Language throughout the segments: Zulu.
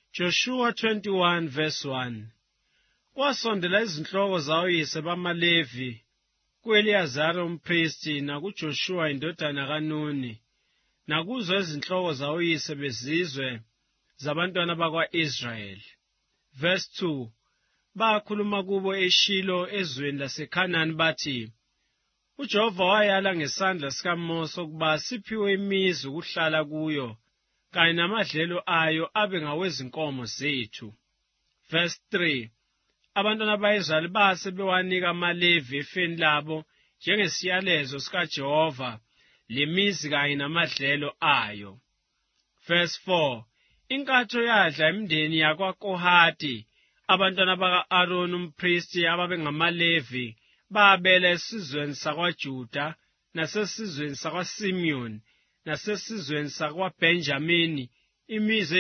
Joshua 21 verse 1. Wasondela izinhloko zawoyise bamaLevi ku-Eliyazari umphristi nakuJoshua indodana kaNuni nakuzo izinhloko zawoyise bezizwe zabantwana bakwa-Israyeli. Verse 2. Bakhuluma kubo eShilo ezweni laseKhanani bathi, uJehova wayala ngesandla sikaMose ukuba siphiwe imizi ukuhlala kuyo kanye namadlelo ayo abe ngawezinkomo zethu. Verse 3. Abantwana baka-Israyeli base bewanika amaLevi efeni labo njengesiyalezo sikaJehova lemizi kanye namadlelo ayo. Verse 4. Inkatho yadla imindeni yakwaKohathi, abantwana baka-Aroni umphristi ababengamaLevi babela esizweni sakwaJuda nasesizweni sakwaSimiyoni nasesizweni sakwaBhenjamini imizi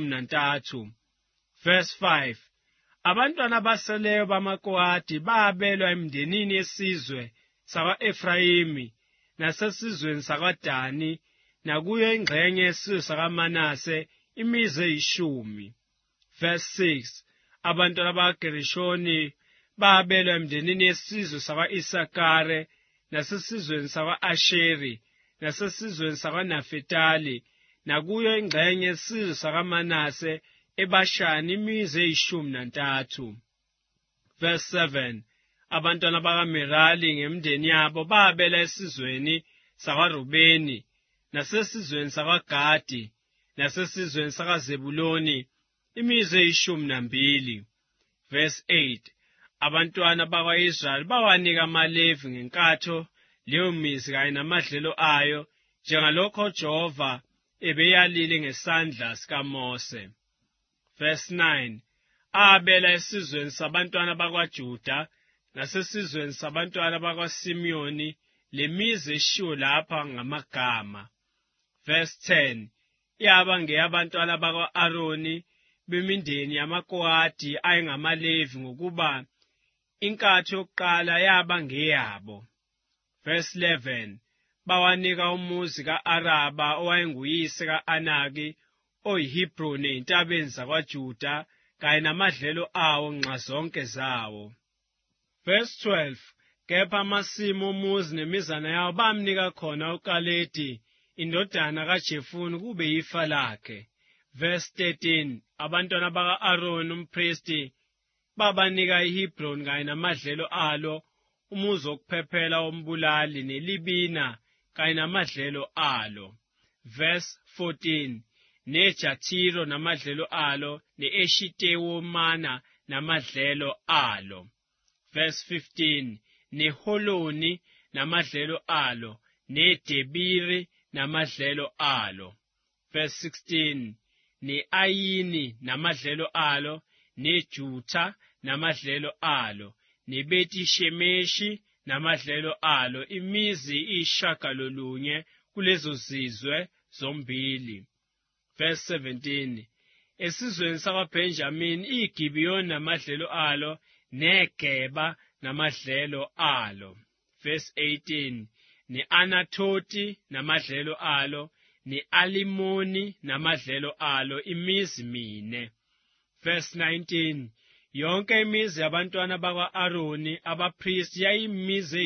13. Verse 5. Abantwana abaseleyo bamaKohathi babelwa emindenini yesizwe sakwa-Efrayimi nasesizweni sakwaDani nakuyo ingxenye yesizwe sakaManase imizi 10. Verse 6. Abantwana bakaGerishoni babelwa emindenini yesizwe sakwa-Isakare nasesizweni sakwa-Asheri nasesizweni sakwaNafetali nakuyo ingxenye yesizwe sakaManase eBashani imizi 13. Verse 7. Abantwana bakaMerari ngemindeni yabo babela esizweni sakwaRubeni nasesizweni sakwaGadi nasesizweni sakaZebuloni imizi 12. Verse 8. Abantwana bakwa-Israyeli bawanika amaLevi ngenkatho leyo mizi kanye namadlelo ayo njengalokho uJehova ebeyalile ngesandla sikaMose. Verse 9. Abela esizweni sabantwana bakwaJuda nasesizweni sabantwana bakwaSimiyoni lemizi eshiwo lapha ngamagama. Verse 10. Yaba ngeyabantwana bakwa-Aroni bemindeni yamaKohathi ayengamaLevi ngokuba inkatho yokuqala yaba ngeyabo. Verse 11. Bawanika umuzi ka-Araba owayenguyise ka-Anaki oyiHebhroni ey'ntabeni zakwaJuda kanye namadlelo awo nxazonke zawo. Verse 12. Kepha amasimu omuzi nemizana yawo bamnika khona uKaledi indodana kaJefune kube yifa lakhe. Verse 13. Abantwana baka-Aroni umphristi babanika iHebhroni kanye namadlelo alo, umuzi wokuphephela wombulali nelibina kanye namadlelo alo. Verse 14. neJathiro namadlelo alo, ne-Eshitewomana namadlelo alo. Verse 15. neHoloni namadlelo alo, neDebiri namadlelo alo. Verse 16. ne-Ayini namadlelo alo, neJutha namadlelo alo, neBethi-Shemeshi namadlelo alo, imizi 9 kulezo zizwe zombili. Verse 17. Esizweni sakwaBhenjamini iGibiyoni namadlelo alo, neGeba namadlelo alo. Verse 18. ne-Anathothi namadlelo alo, ne-Alimoni namadlelo alo, imizi 4. Verse 19. Yonke imizi yabantwana bakwa-Aroni abaphristi yayimizi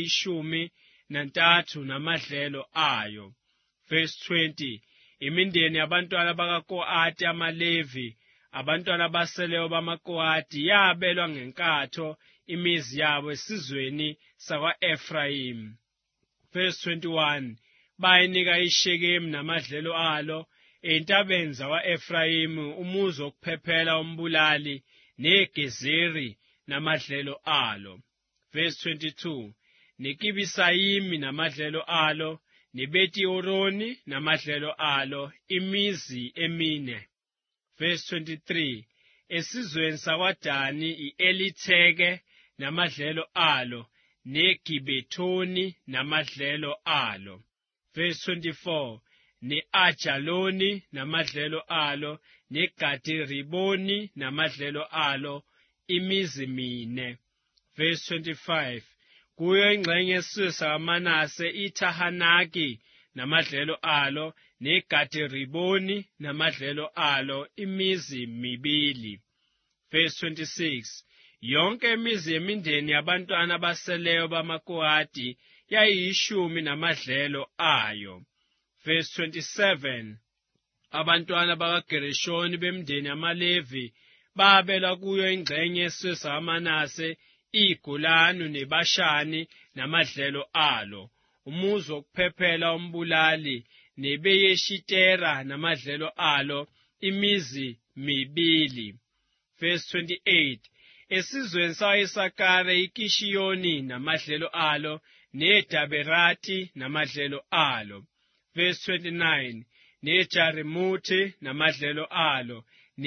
13 namadlelo ayo. Verse 20. Imindeni yabantwana bakaKohathi amaLevi, abantwana abaseleyo bamaKohathi, yabelwa ngenkatho imizi yabo esizweni sakwa-Efrayimi. Verse 21. Bayinika iShekemu namadlelo alo, ey'ntabeni zakwa-Efrayimi umuzi wokuphephela wombulali, neGezeri namadlelo alo. Verse 22. neKibisayimi namadlelo alo, neBeti-Horoni namadlelo alo, imizi 4. Verse 23. Esizweni sakwaDani i-Elitheke namadlelo alo, neGibethoni namadlelo alo. Verse 24. ne-Ajaloni namadlelo alo, neGadiriboni namadlelo alo, imizi 4. Verse 25. Kuyo ingxenye yesizwe sakaManase iTahanaki namadlelo alo, neGaderiboni namadlelo alo, imizi mibili. Verse 26. Yonke imizi yemindeni yabantwana abaseleyo bamaKohati yayiyishumi namadlelo ayo. Verse 27. Abantwana bakaGereshoni bemindeni yamaLevi babelwa kuyo ingxenye yesizwe sakaManase, iGolani neBashani namadlelo alo, umuzi wokuphephela umbulali, neBeyeshitera namadlelo alo, imizi mibili. Verse 28. Esizweni saka-Isakare iKishiyoni namadlelo alo, neDaberati namadlelo alo. Verse 29. neJarimuthi namadlelo alo,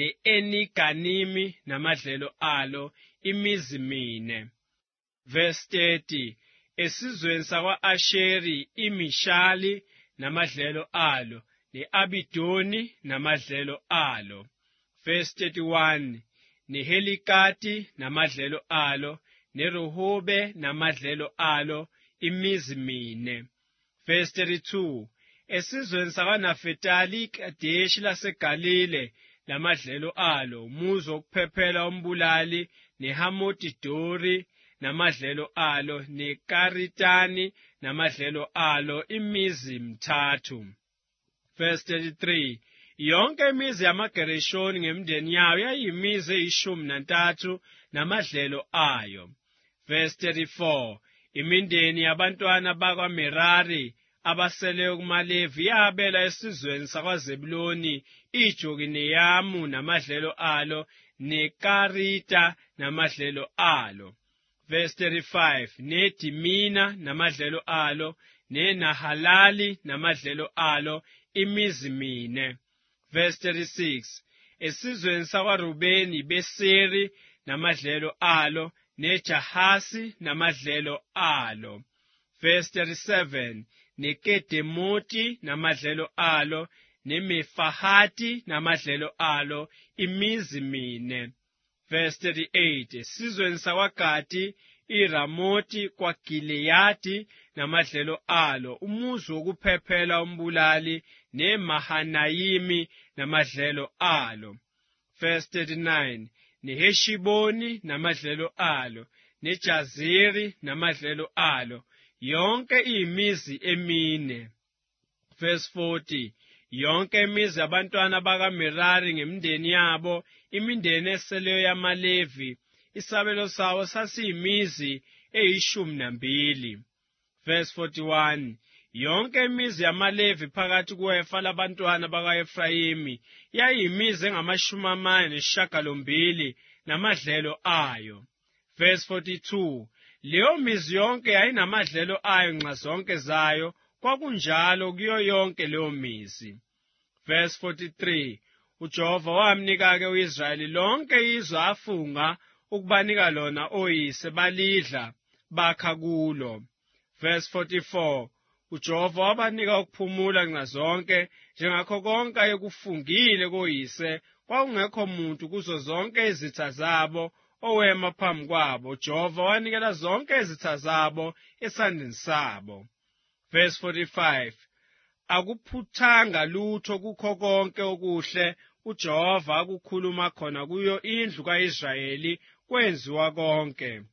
ne-Eniganimi namadlelo alo, imizi mine. Verse 30. Esizweni sakwa-Asheri iMishali namadlelo alo, ne-Abidoni namadlelo alo. Verse 31. neHelikati namadlelo alo, neRehobhe namadlelo alo, imizi mine. Verse 32. Esizweni sakwaNafetali iKadeshi laseGalile namadlelo alo, umuzi wokuphephela umbulali, neHamothi Dori namadlelo alo, neKaritani namadlelo alo, imizi mithathu. Verse 33. Yonke imizi yamaGereshoni ngemindeni yayo yayiyimizi eyishumi-nantathu namadlelo ayo. Verse 34. Imindeni yabantwana bakwaMerari abaseleyo kumaLevi yabela esizweni sakwaZebuloni iJokineyamu namadlelo alo, neKarita namadlelo alo. Verse 35. neDimina namadlelo alo, neNahalali namadlelo alo, imizi mine. Verse 36. Esizweni sakwaRubeni Beseri namadlelo alo, neJahasi namadlelo alo. Verse 37. neKedemoti namadlelo alo, neMefahati namadlelo alo, imizi mine. Verse 38. Esizweni sakwaGadi iRamoti kwaGileyadi namadlelo alo, umuzi wokuphephela umbulali, neMahanayimi namadlelo alo. Verse 39. neHeshiboni namadlelo alo, neJazeri namadlelo alo, yonke iyimizi emine. Verse 40. Yonke imizi yabantwana bakaMerari ngemindeni yabo, imindeni eseleyo yamaLevi, isabelo sawo sasiyimizi eyishumi-nambili. Verse 41. Yonke imizi yamaLevi phakathi kwefa labantwana baka-Efrayimi yayiyimizi engama-48 namadlelo ayo. Verse 42. Leyo mizi yonke yayinamadlelo ayo nxazonke zayo, kwakunjalo kuyo yonke leyo mizi. Verse 43. uJehova wamnika-ke u-Israyeli lonke izwe afunga ukubanika lona oyise, balidla bakha kulo. Verse 44. uJehova wabanika ukuphumula nxazonke, njengakho konke ayekufungile koyise, kwakungekho muntu kuzo zonke izitha zabo owema phambi kwabo. uJehova wanikela zonke izitha zabo esandleni sabo. Verse 45. Akuphuthanga lutho kukho konke okuhle uJehova akukhuluma khona kuyo indlu ka-Israyeli, kwenziwa konke.